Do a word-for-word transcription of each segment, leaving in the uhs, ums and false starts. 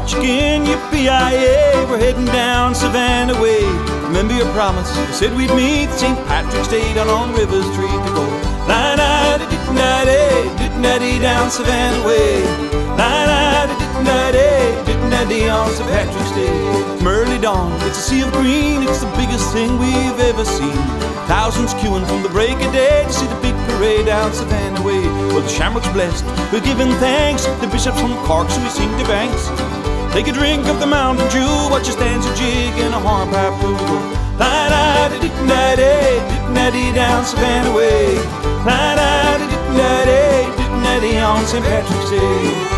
March again, yippee-yi-yay, we're heading down Savannah way. Remember your promise, you said we'd meet Saint Patrick's Day down on River Street to go la-da-da-dee-da-dee, dee-da-dee down Savannah way. La-da-da-dee-da-dee, dee-da-dee on Saint Patrick's Day. From early dawn, it's a sea of green, it's the biggest thing we've ever seen. Thousands queuing from the break of day to see the big parade down Savannah way. Well, the Shamrock's blessed, we're giving thanks. The bishops from Cork, so we sing the banks. Take a drink of the Mountain Dew, watch us dance a jig in a hornpipe blue. La-da-da-dee-da-dee, dee-da-dee down Savannah way. La-da-da-dee-da-dee, dee-da-dee on Saint Patrick's Day.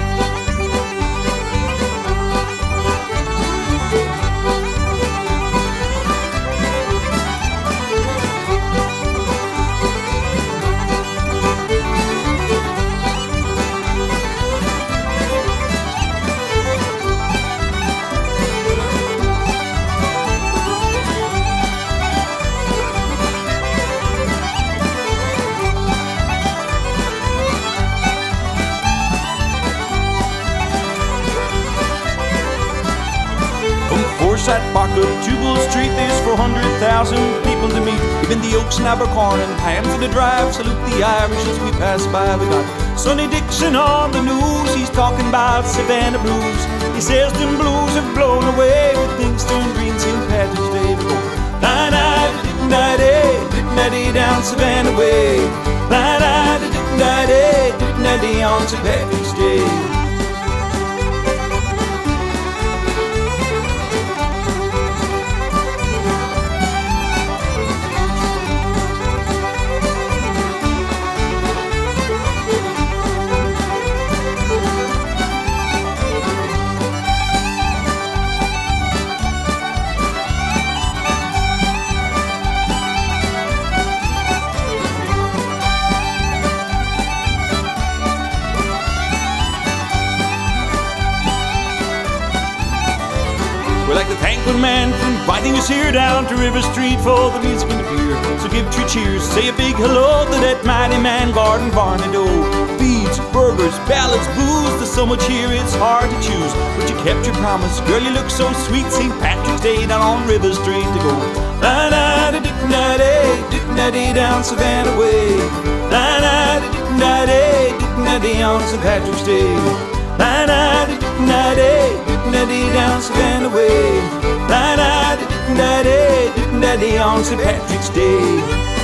Forsyth Park up Tubal Street, there's four hundred thousand people to meet. Even the Oaks and Abercorn and Pams in the Drive salute the Irish as we pass by. We got Sonny Dixon on the news, he's talking about Savannah blues. He says them blues have blown away with things turned green Saint Patrick's Day. We go la-da-da-dee-da-dee, dee-da-dee down Savannah way. La-da-da-dee-da-dee, dee-da-dee on Saint Patrick's Day. We'd like to thank one man for inviting us here down to River Street for the music and the beer. So give three cheers, say a big hello to that mighty man, Gordon Varnado. Beads, burgers, ballads, booze, there's so much here it's hard to choose. But you kept your promise, girl, you look so sweet. Saint Patrick's Day down on River Street to go la-da-da-dee-da-dee, dee-da-dee down Savannah way. La-da-da-dee-da-dee, dee-da-dee on Saint Patrick's Day. La-da-da-dee-da-dee, dee-da-dee down Savannah way. La-da-da-dee-da-dee, dee-da-dee on Saint Patrick's Day.